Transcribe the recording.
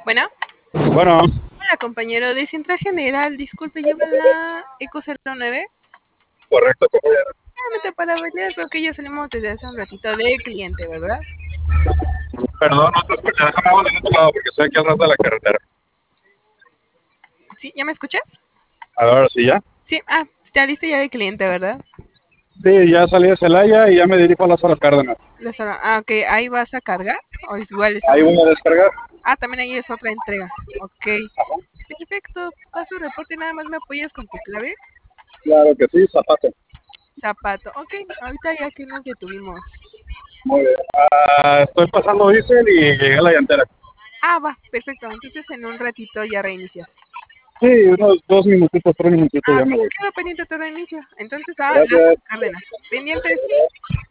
Bueno, Bueno, hola compañero de Central General, disculpe, lleva la Eco 09. correcto, compañero. Solamente para ver, creo que ya salimos desde hace un ratito de cliente, ¿verdad? Perdón, no te escuché. Déjame hago del otro lado porque estoy aquí al ras de la carretera. ¿Sí? ¿Ya me escuchas? A ver, ahora sí ya. Sí, está listo ya de cliente, ¿verdad? Sí, ya salí de Celaya y ya me dirijo a Lázaro Cárdenas. Ok, ahí vas a cargar, o igual Ahí estamos... voy a descargar. También ahí es otra entrega. Ok, perfecto, paso reporte, nada más me apoyas con tu clave. Claro que sí, zapato. Zapato, ok, ahorita ya que nos detuvimos. Muy bien. Estoy pasando diésel y llegué a la llantera. Va, perfecto, entonces en un ratito ya reinicias. Sí, unos 2 minutitos, 3 minutitos ya me voy. Queda pendiente todo el inicio. Entonces, Gracias. Lázaro Cárdenas. Pendientes.